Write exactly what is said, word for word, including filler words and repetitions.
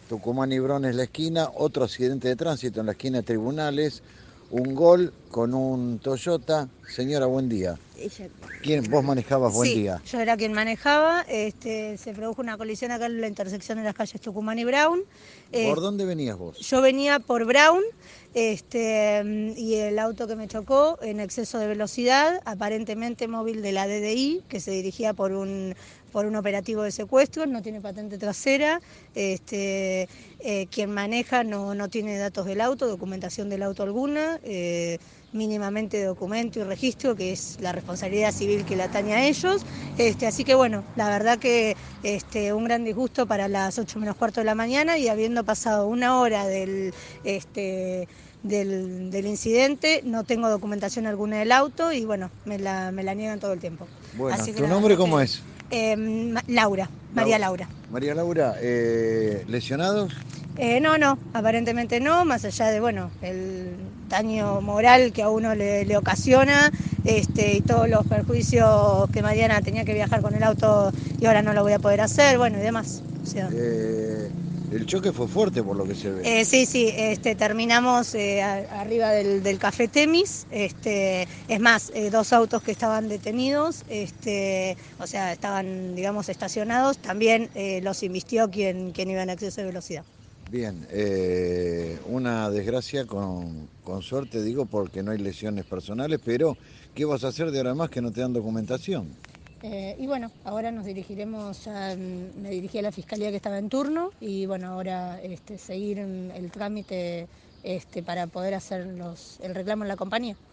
Tucumán y Brones la esquina, otro accidente de tránsito en la esquina de Tribunales, un gol con un Toyota. Señora, buen día. Ella- ¿Quién? Vos manejabas, buen Sí, día. yo era quien manejaba. Este, se produjo una colisión acá en la intersección de las calles Tucumán y Brown. Eh, ¿Por dónde venías vos? yo venía por Brown, este, mm, y el auto que me chocó en exceso de velocidad, aparentemente móvil de la D D I, que se dirigía por un, por un operativo de secuestro, no tiene patente trasera. Este, eh, quien maneja no, no tiene datos del auto, documentación del auto alguna. Eh, mínimamente documento y registro, que es la responsabilidad civil que le atañe a ellos. Este, así que bueno, la verdad que este, un gran disgusto para las ocho menos cuarto de la mañana, y habiendo pasado una hora del, este, del, del incidente, no tengo documentación alguna del auto y bueno, me la, me la niegan todo el tiempo. Bueno, Así que ¿tu la nombre verdad cómo que... es? Eh, Laura, María Lau- Laura. María Laura, eh, ¿lesionados? Eh, no, no, aparentemente no, más allá de, bueno, el daño moral que a uno le, le ocasiona, este, y todos los perjuicios que Mariana tenía que viajar con el auto y ahora no lo voy a poder hacer, bueno, y demás. O sea, Eh, el choque fue fuerte por lo que se ve. eh, sí, sí, este, terminamos eh, a- arriba del, del Café Temis. Este, es más, eh, dos autos que estaban detenidos, este, o sea, estaban, digamos, estacionados, también eh, los invistió quien, quien iba en exceso de velocidad. Bien, eh, una desgracia con, con suerte, digo, porque no hay lesiones personales, pero ¿qué vas a hacer de ahora en más que no te dan documentación? Eh, y bueno, ahora nos dirigiremos, ya mm, me dirigí a la fiscalía que estaba en turno, y bueno, ahora este, seguir mm, el trámite este, para poder hacer los, el reclamo en la compañía.